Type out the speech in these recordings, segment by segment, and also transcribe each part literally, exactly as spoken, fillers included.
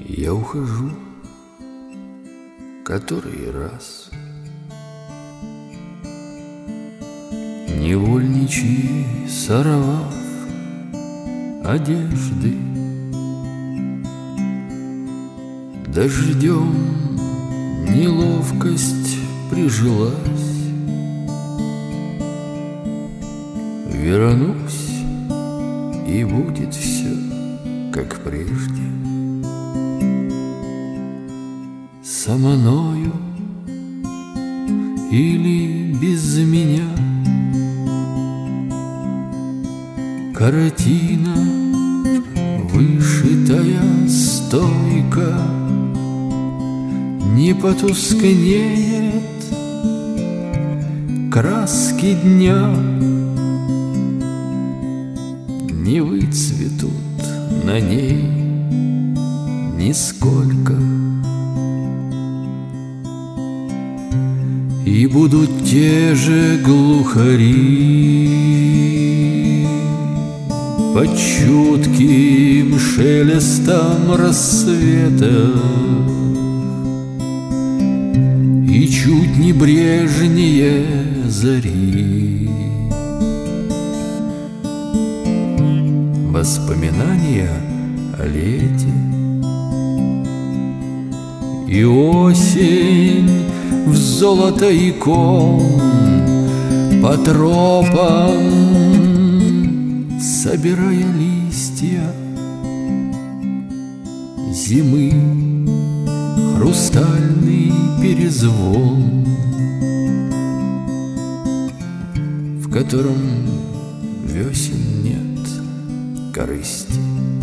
Я ухожу который раз. Невольничий, сорвав одежды, дождем неловкость прижилась. Вернусь, и будет все, как прежде. Со мною или без меня. Картина, вышитая стойко, не потускнеет краски дня, не выцветут на ней нисколько. И будут те же глухари под чутким шелестом рассвета и чуть небрежнее зари. Воспоминания о лете и осень в золото икон по тропам, собирая листья зимы, хрустальный перезвон, в котором весен нет корысти.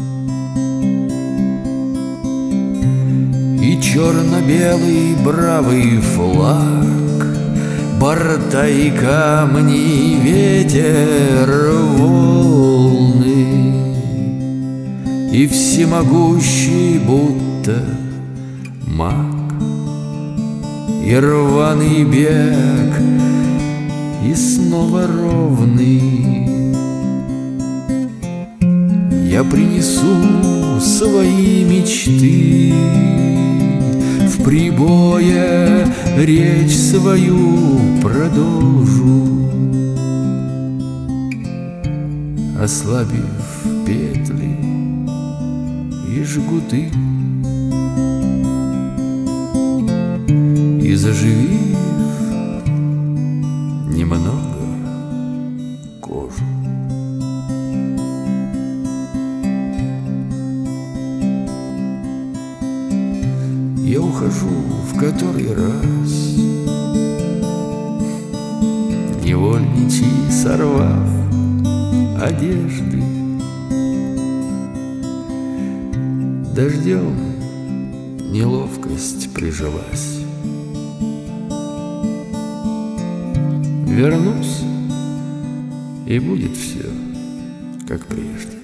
И черно-белый бравый флаг, борта и камни, ветер, волны, и всемогущий будто маг, и рваный бег, и снова ровный. Я принесу свои мечты, в прибое речь свою продолжу, ослабив петли и жгуты, и заживив немного кожу. Я ухожу в который раз, невольничий, сорвав одежды, дождем неловкость прижилась. Вернусь, и будет все, как прежде.